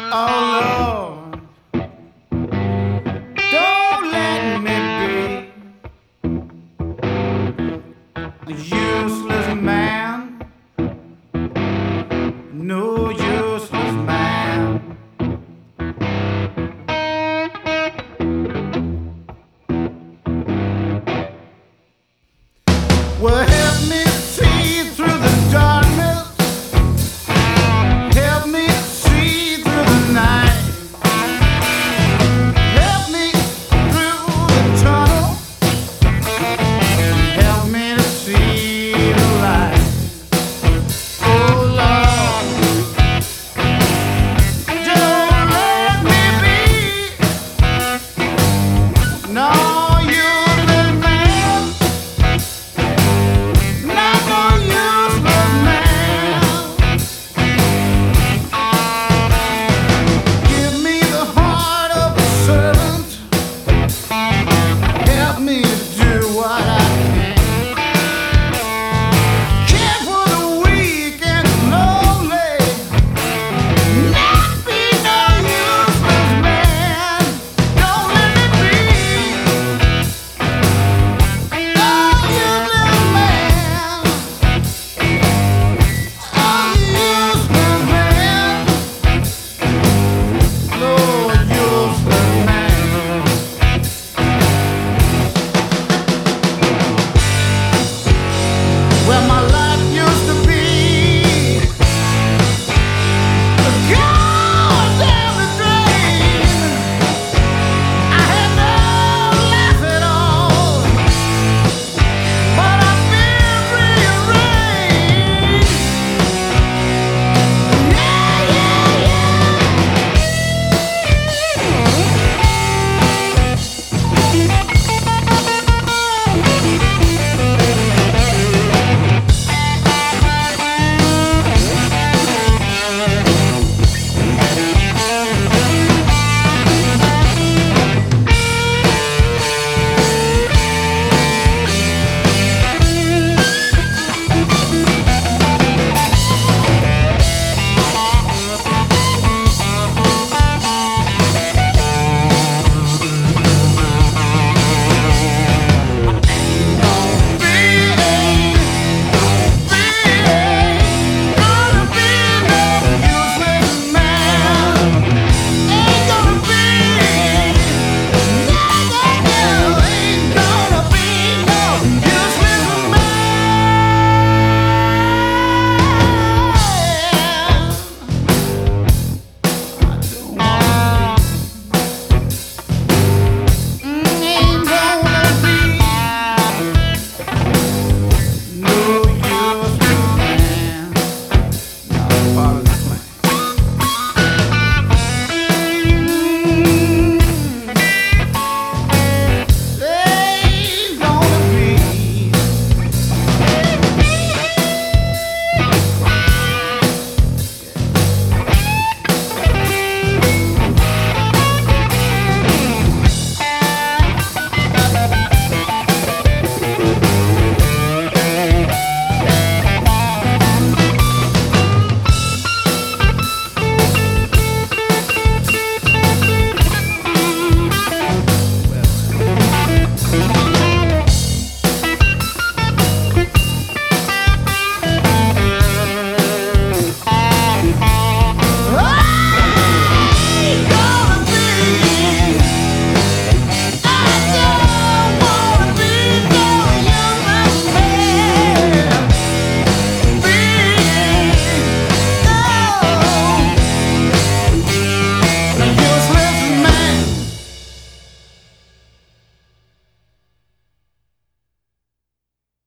Oh Lord, don't let me be a useless man, no useless man. Well, help me see through the darkness, help me see through the night, help me through the tunnel, help me to see the light. Oh Lord, don't let me be no useless man, not no useless man. Give me the heart of a servant, help me to do what I